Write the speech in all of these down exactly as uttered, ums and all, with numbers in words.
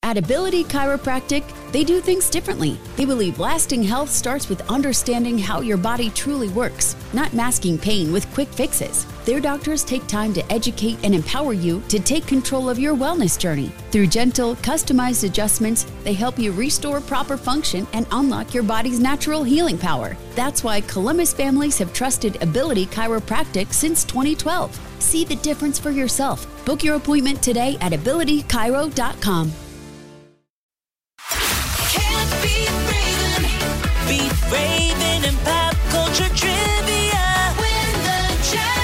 At Ability Chiropractic, they do things differently. They believe lasting health starts with understanding how your body truly works, not masking pain with quick fixes. Their doctors take time to educate and empower you to take control of your wellness journey. Through gentle, customized adjustments, they help you restore proper function and unlock your body's natural healing power. That's why Columbus families have trusted Ability Chiropractic since twenty twelve. See the difference for yourself. Book your appointment today at ability chiro dot com. Can't beat Raven. Beat Raven in pop culture trivia. Win the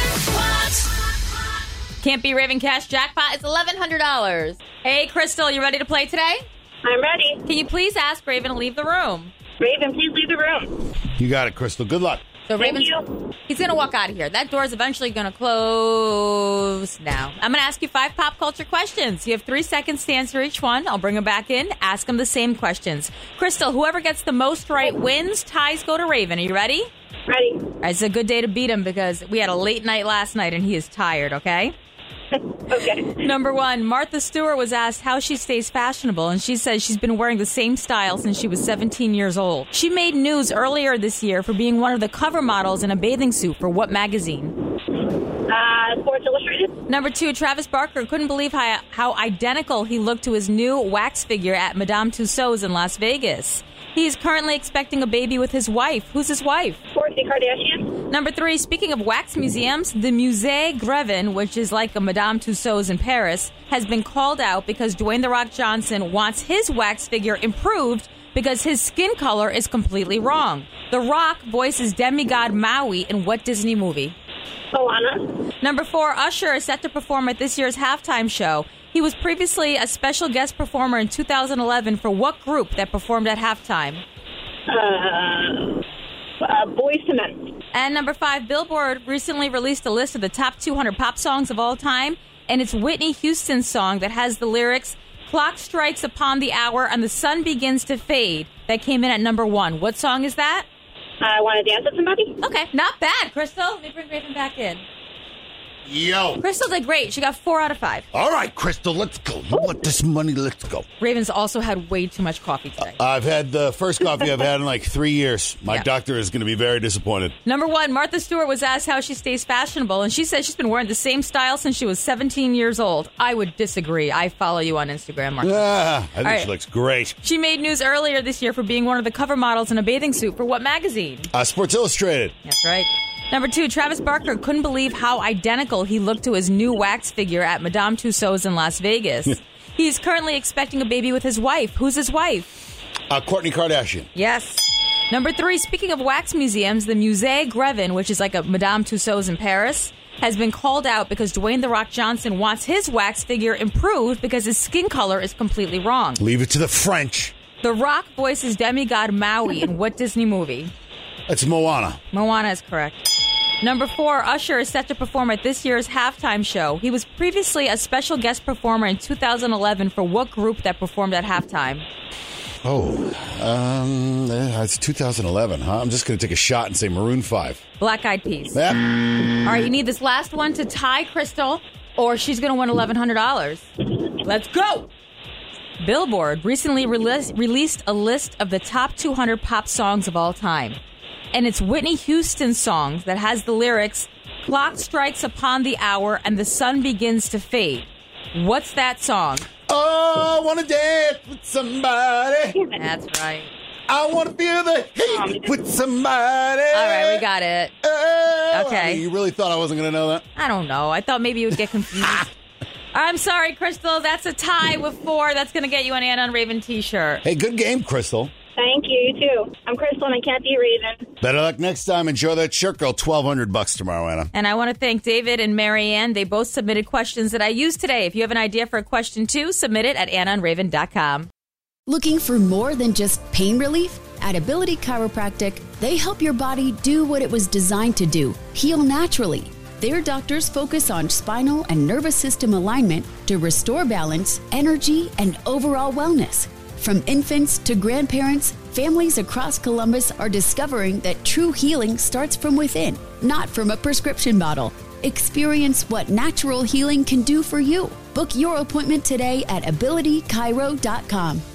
jackpot. Can't Be Raven Cash Jackpot is eleven hundred dollars. Hey, Crystal, you ready to play today? I'm ready. Can you please ask Raven to leave the room? Raven, please leave the room. You got it, Crystal. Good luck. So Thank Raven's, you. he's going to walk out of here. That door is eventually going to close now. I'm going to ask you five pop culture questions. You have three seconds to answer each one. I'll bring them back in. Ask them the same questions. Crystal, whoever gets the most right wins. Ties go to Raven. Are you ready? Ready. All right, it's a good day to beat him because we had a late night last night and he is tired, okay? Okay. Number one, Martha Stewart was asked how she stays fashionable, and she says she's been wearing the same style since she was seventeen years old. She made news earlier this year for being one of the cover models in a bathing suit for what magazine? Uh, Sports Illustrated. Number two, Travis Barker couldn't believe how, how identical he looked to his new wax figure at Madame Tussauds in Las Vegas. He is currently expecting a baby with his wife. Who's his wife? Kourtney Kardashian. Number three, speaking of wax museums, the Musée Grevin, which is like a Madame Tussauds in Paris, has been called out because Dwayne The Rock Johnson wants his wax figure improved because his skin color is completely wrong. The Rock voices demigod Maui in what Disney movie? Moana. Number four, Usher is set to perform at this year's halftime show. He was previously a special guest performer in two thousand eleven for what group that performed at halftime? Uh, uh, Boys to Men. And number five, Billboard recently released a list of the top two hundred pop songs of all time, and it's Whitney Houston's song that has the lyrics, "Clock strikes upon the hour and the sun begins to fade," that came in at number one. What song is that? I uh, Want to Dance with Somebody. Okay, not bad, Crystal. Let me bring Raven back in. Yo. Crystal did great. She got four out of five. All right, Crystal, let's go. You want this money? Let's go. Raven's also had way too much coffee today. Uh, I've had the first coffee I've had in like three years. My Yeah. doctor is going to be very disappointed. Number one, Martha Stewart was asked how she stays fashionable, and she said she's been wearing the same style since she was seventeen years old. I would disagree. I follow you on Instagram, Martha. Ah, I think All she right. looks great. She made news earlier this year for being one of the cover models in a bathing suit for what magazine? Uh, Sports Illustrated. That's right. Number two, Travis Barker couldn't believe how identical he looked to his new wax figure at Madame Tussauds in Las Vegas. He's currently expecting a baby with his wife. Who's his wife? Uh, Kourtney Kardashian. Yes. Number three, speaking of wax museums, the Musée Grevin, which is like a Madame Tussauds in Paris, has been called out because Dwayne The Rock Johnson wants his wax figure improved because his skin color is completely wrong. Leave it to the French. The Rock voices demigod Maui in what Disney movie? It's Moana. Moana is correct. Number four, Usher is set to perform at this year's halftime show. He was previously a special guest performer in two thousand eleven for what group that performed at halftime? Oh, um, uh, it's two thousand eleven, huh? I'm just going to take a shot and say Maroon five. Black Eyed Peas. Yep. All right, you need this last one to tie Crystal, or she's going to win eleven hundred dollars. Let's go! Billboard recently released released a list of the top two hundred pop songs of all time. And it's Whitney Houston's song that has the lyrics, "Clock strikes upon the hour and the sun begins to fade." What's that song? Oh, I want to dance with somebody. That's right. I want to feel the heat with somebody. All right, we got it. Oh, Okay. You really thought I wasn't going to know that? I don't know. I thought maybe you would get confused. I'm sorry, Crystal. That's a tie with four. That's going to get you an Anna and Raven t-shirt. Hey, good game, Crystal. Thank you. You too. I'm Crystal, and I can't be Raven. Better luck next time. Enjoy that shirt, girl. twelve hundred bucks tomorrow, Anna. And I want to thank David and Marianne. They both submitted questions that I used today. If you have an idea for a question, too, submit it at anna and raven dot com. Looking for more than just pain relief? At Ability Chiropractic, they help your body do what it was designed to do, heal naturally. Their doctors focus on spinal and nervous system alignment to restore balance, energy, and overall wellness. From infants to grandparents, families across Columbus are discovering that true healing starts from within, not from a prescription bottle. Experience what natural healing can do for you. Book your appointment today at ability chiro dot com.